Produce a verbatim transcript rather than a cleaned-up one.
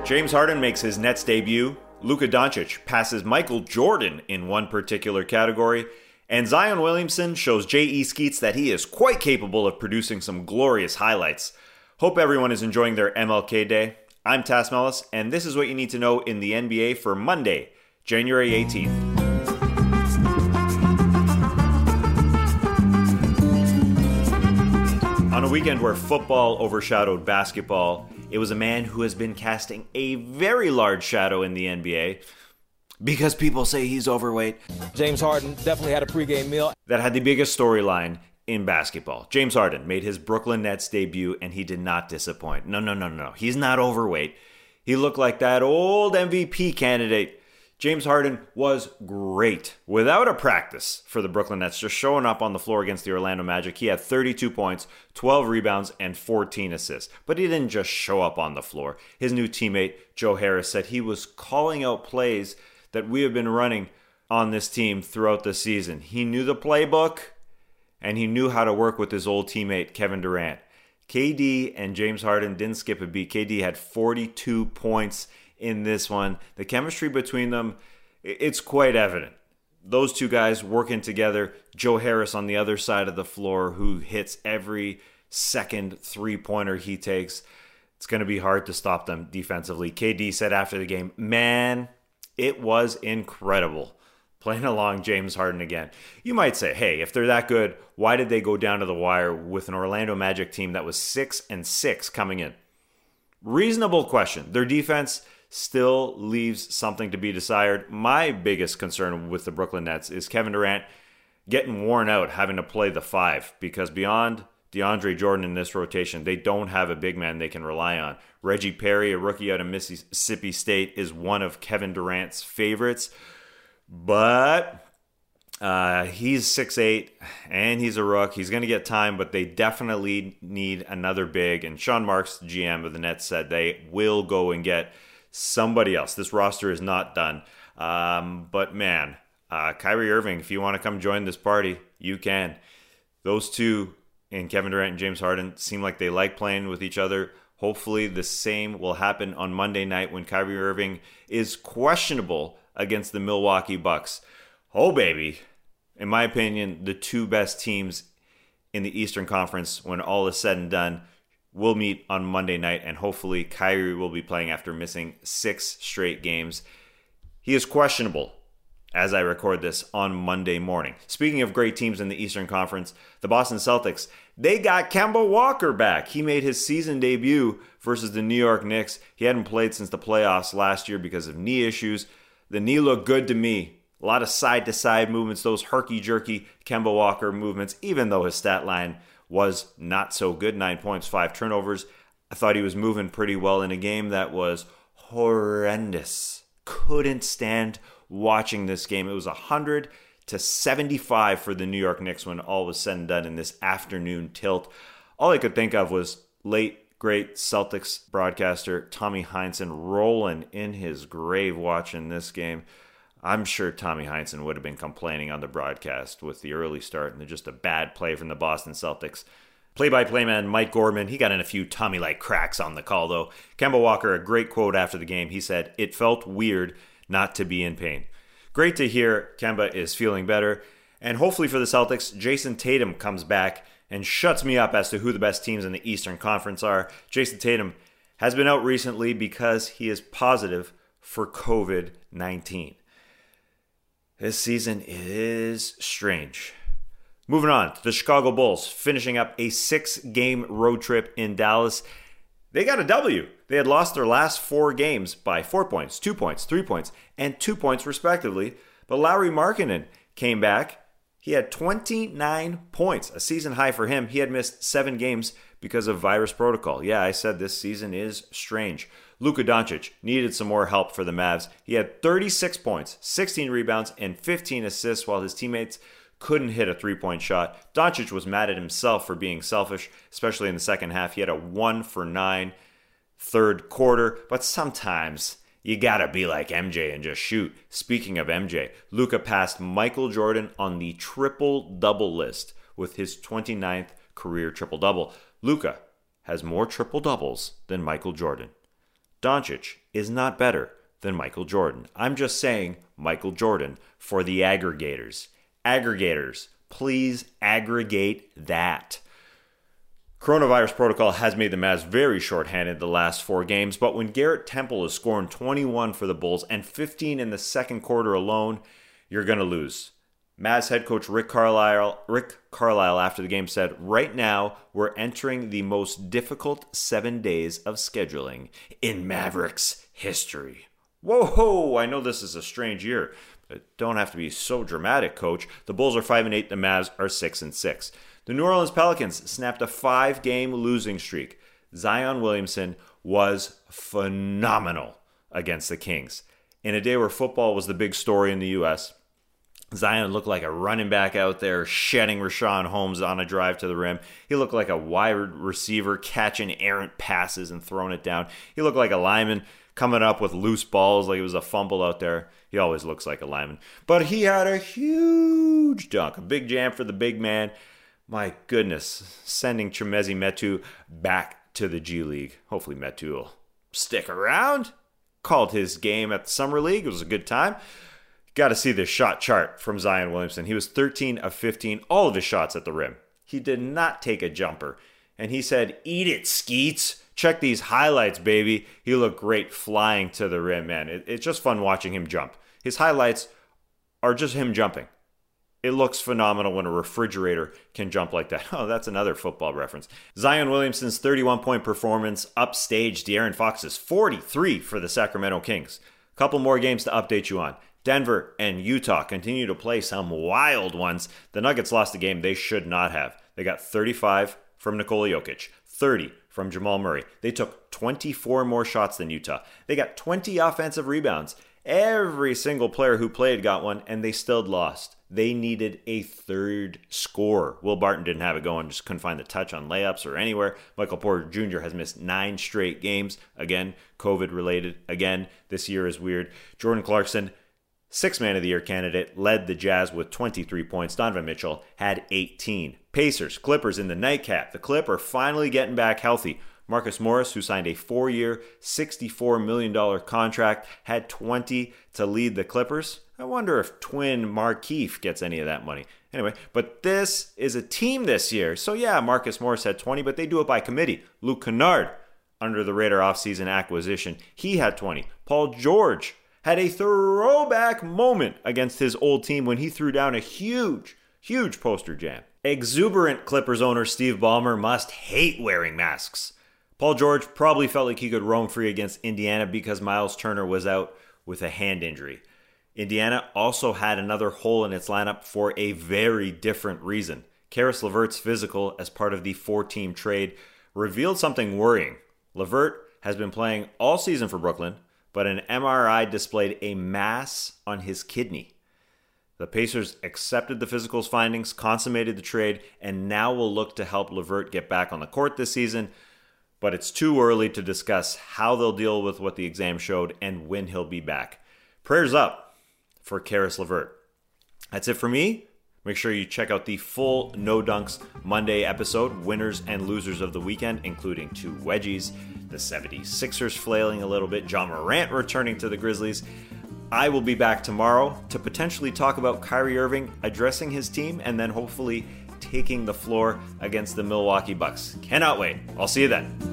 James Harden makes his Nets debut. Luka Doncic passes Michael Jordan in one particular category. And Zion Williamson shows J E. Skeets that he is quite capable of producing some glorious highlights. Hope everyone is enjoying their M L K Day. I'm Tas Melas, and this is what you need to know in the N B A for Monday, January eighteenth. On a weekend where football overshadowed basketball, it was a man who has been casting a very large shadow in the N B A because people say he's overweight. James Harden definitely had a pregame meal. That had the biggest storyline in basketball. James Harden made his Brooklyn Nets debut and he did not disappoint. No, no, no, no. He's not overweight. He looked like that old M V P candidate. James Harden was great without a practice for the Brooklyn Nets, just showing up on the floor against the Orlando Magic. He had thirty-two points, twelve rebounds, and fourteen assists. But he didn't just show up on the floor. His new teammate, Joe Harris, said he was calling out plays that we have been running on this team throughout the season. He knew the playbook, and he knew how to work with his old teammate, Kevin Durant. K D and James Harden didn't skip a beat. K D had forty-two points in this one. The chemistry between them, it's quite evident. Those two guys working together. Joe Harris on the other side of the floor, who hits every second three-pointer he takes. It's going to be hard to stop them defensively. K D said after the game, man, it was incredible playing along James Harden again. You might say, hey, if they're that good, why did they go down to the wire with an Orlando Magic team that was six and six coming in? Reasonable question. Their defense still leaves something to be desired. My biggest concern with the Brooklyn Nets is Kevin Durant getting worn out having to play the five, because beyond DeAndre Jordan in this rotation, they don't have a big man they can rely on. Reggie Perry, a rookie out of Mississippi State, is one of Kevin Durant's favorites, but uh, he's six eight and he's a rook. He's going to get time, but they definitely need another big, and Sean Marks, the G M of the Nets, said they will go and get somebody else. This roster is not done. Um, but man, uh, Kyrie Irving, if you want to come join this party, you can. Those two, and Kevin Durant and James Harden, seem like they like playing with each other. Hopefully the same will happen on Monday night when Kyrie Irving is questionable against the Milwaukee Bucks. Oh, baby. In my opinion, the two best teams in the Eastern Conference, when all is said and done, will meet on Monday night, and hopefully Kyrie will be playing after missing six straight games. He is questionable as I record this on Monday morning. Speaking of great teams in the Eastern Conference, the Boston Celtics, they got Kemba Walker back. He made his season debut versus the New York Knicks. He hadn't played since the playoffs last year because of knee issues. The knee looked good to me. A lot of side-to-side movements, those herky-jerky Kemba Walker movements, even though his stat line was not so good. Nine points, five turnovers. I thought he was moving pretty well in a game that was horrendous. Couldn't stand watching this game. It was one hundred to seventy-five for the New York Knicks when all was said and done in this afternoon tilt. All I could think of was late, great Celtics broadcaster Tommy Heinsohn rolling in his grave watching this game. I'm sure Tommy Heinsohn would have been complaining on the broadcast with the early start and just a bad play from the Boston Celtics. Play-by-play man Mike Gorman, he got in a few Tommy-like cracks on the call, though. Kemba Walker, a great quote after the game. He said, "It felt weird not to be in pain." Great to hear Kemba is feeling better. And hopefully for the Celtics, Jason Tatum comes back and shuts me up as to who the best teams in the Eastern Conference are. Jason Tatum has been out recently because he is positive for covid nineteen. This season is strange. Moving on to the Chicago Bulls, finishing up a six-game road trip in Dallas. They got a W. They had lost their last four games by four points, two points, three points, and two points respectively. But Lauri Markkanen came back. He had twenty-nine points, a season high for him. He had missed seven games because of virus protocol. Yeah, I said this season is strange. Luka Doncic needed some more help for the Mavs. He had thirty-six points, sixteen rebounds, and fifteen assists while his teammates couldn't hit a three-point shot. Doncic was mad at himself for being selfish, especially in the second half. He had a one for nine third quarter, but sometimes you gotta be like M J and just shoot. Speaking of M J, Luka passed Michael Jordan on the triple-double list with his twenty-ninth career triple-double. Luka has more triple-doubles than Michael Jordan. Doncic is not better than Michael Jordan. I'm just saying Michael Jordan for the aggregators. Aggregators, please aggregate that. Coronavirus protocol has made the Mavs very shorthanded the last four games, but when Garrett Temple is scoring twenty-one for the Bulls and fifteen in the second quarter alone, you're going to lose. Mavs head coach Rick Carlisle, Rick Carlisle after the game said, "Right now, we're entering the most difficult seven days of scheduling in Mavericks history." Whoa, I know this is a strange year, but don't have to be so dramatic, coach. The Bulls are five and eight, the Mavs are six and six. The New Orleans Pelicans snapped a five-game losing streak. Zion Williamson was phenomenal against the Kings. In a day where football was the big story in the U S, Zion looked like a running back out there shedding Rashawn Holmes on a drive to the rim. He looked like a wide receiver catching errant passes and throwing it down. He looked like a lineman coming up with loose balls like it was a fumble out there. He always looks like a lineman. But he had a huge dunk, a big jam for the big man. My goodness, sending Chimezie Metu back to the G League. Hopefully Metu will stick around. Called his game at the Summer League. It was a good time. Got to see this shot chart from Zion Williamson. He was thirteen of fifteen, all of his shots at the rim. He did not take a jumper. And he said, "Eat it, Skeets. Check these highlights, baby." He looked great flying to the rim, man. It, it's just fun watching him jump. His highlights are just him jumping. It looks phenomenal when a refrigerator can jump like that. Oh, that's another football reference. Zion Williamson's thirty-one point performance upstaged De'Aaron Fox's forty-three for the Sacramento Kings. A couple more games to update you on. Denver and Utah continue to play some wild ones. The Nuggets lost a game they should not have. They got thirty-five from Nikola Jokic, thirty from Jamal Murray. They took twenty-four more shots than Utah. They got twenty offensive rebounds. Every single player who played got one, and they still lost. They needed a third scorer. Will Barton didn't have it going, just couldn't find the touch on layups or anywhere. Michael Porter Junior has missed nine straight games. Again, COVID-related. Again, this year is weird. Jordan Clarkson, Sixth Man of the Year candidate, led the Jazz with twenty-three points. Donovan Mitchell had eighteen. Pacers, Clippers in the nightcap. The Clip are finally getting back healthy. Marcus Morris, who signed a four-year, sixty-four million dollars contract, had twenty to lead the Clippers. I wonder if twin Markieff gets any of that money. Anyway, but this is a team this year. So yeah, Marcus Morris had twenty, but they do it by committee. Luke Kennard, under the radar offseason acquisition, he had twenty. Paul George had a throwback moment against his old team when he threw down a huge, huge poster jam. Exuberant Clippers owner Steve Ballmer must hate wearing masks. Paul George probably felt like he could roam free against Indiana because Miles Turner was out with a hand injury. Indiana also had another hole in its lineup for a very different reason. Karis LeVert's physical as part of the four-team trade revealed something worrying. LeVert has been playing all season for Brooklyn, but an M R I displayed a mass on his kidney. The Pacers accepted the physicals findings, consummated the trade, and now will look to help LeVert get back on the court this season. But it's too early to discuss how they'll deal with what the exam showed and when he'll be back. Prayers up for Karis LeVert. That's it for me. Make sure you check out the full No Dunks Monday episode, winners and losers of the weekend, including two wedgies, the seventy-sixers flailing a little bit, John Morant returning to the Grizzlies. I will be back tomorrow to potentially talk about Kyrie Irving addressing his team and then hopefully taking the floor against the Milwaukee Bucks. Cannot wait. I'll see you then.